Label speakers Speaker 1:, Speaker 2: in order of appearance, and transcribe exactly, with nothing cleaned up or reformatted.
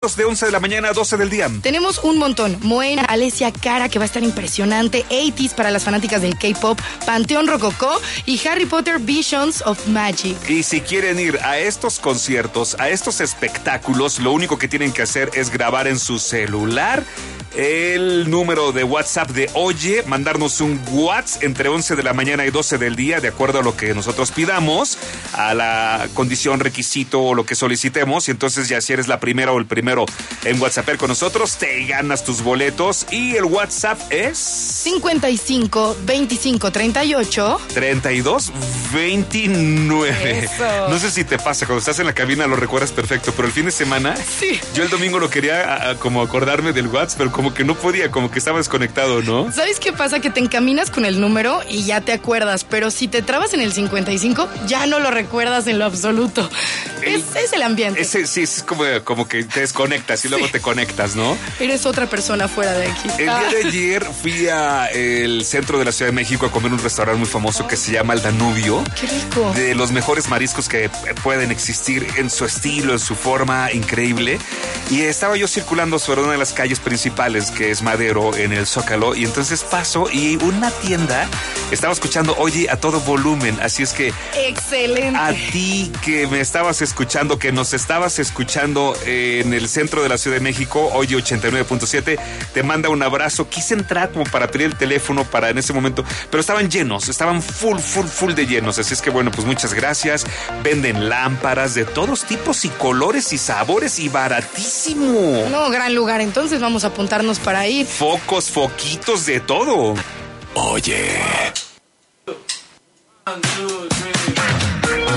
Speaker 1: De once de la mañana a doce del día.
Speaker 2: Tenemos un montón. Moena, Alessia Cara, que va a estar impresionante. ochenta para las fanáticas del K-pop. Panteón Rococó y Harry Potter Visions of Magic.
Speaker 1: Y si quieren ir a estos conciertos, a estos espectáculos, lo único que tienen que hacer es grabar en su celular el número de WhatsApp de Oye, mandarnos un WhatsApp entre once de la mañana y doce del día, de acuerdo a lo que nosotros pidamos, a la condición, requisito o lo que solicitemos. Y entonces ya si eres la primera o el primero en WhatsApp con nosotros, te ganas tus boletos. Y el WhatsApp es
Speaker 2: cincuenta y cinco, veinticinco, treinta y ocho
Speaker 1: treinta y dos, veintinueve.
Speaker 2: Eso.
Speaker 1: No sé si te pasa, cuando estás en la cabina lo recuerdas perfecto, pero el fin de semana,
Speaker 2: sí.
Speaker 1: Yo el domingo lo quería a, a, como acordarme del WhatsApp, pero como que no podía, como que estaba desconectado, ¿no?
Speaker 2: ¿Sabes qué pasa? Que te encaminas con el número y ya te acuerdas, pero si te trabas en el cincuenta y cinco, ya no lo recuerdas en lo absoluto. El, es, es el ambiente.
Speaker 1: Ese, sí, es como, como que te desconectas y luego sí. te conectas, ¿no?
Speaker 2: Eres otra persona fuera de aquí.
Speaker 1: El
Speaker 2: ah.
Speaker 1: día de ayer fui al centro de la Ciudad de México a comer un restaurante muy famoso que se llama El Danubio.
Speaker 2: ¡Qué rico!
Speaker 1: De los mejores mariscos que pueden existir en su estilo, en su forma increíble. Y estaba yo circulando sobre una de las calles principales, que es Madero, en el Zócalo, y entonces paso y una tienda estaba escuchando Oye a todo volumen, así es que
Speaker 2: excelente.
Speaker 1: A ti que me estabas escuchando, que nos estabas escuchando en el centro de la Ciudad de México, Oye ochenta y nueve punto siete, te manda un abrazo. Quise entrar como para pedir el teléfono para en ese momento, pero estaban llenos, estaban full, full, full de llenos, así es que bueno, pues muchas gracias. Venden lámparas de todos tipos y colores y sabores y baratísimo.
Speaker 2: No, gran lugar, entonces vamos a apuntarnos para ir.
Speaker 1: Focos, foquitos, de todo. Oye.
Speaker 3: One, two, three.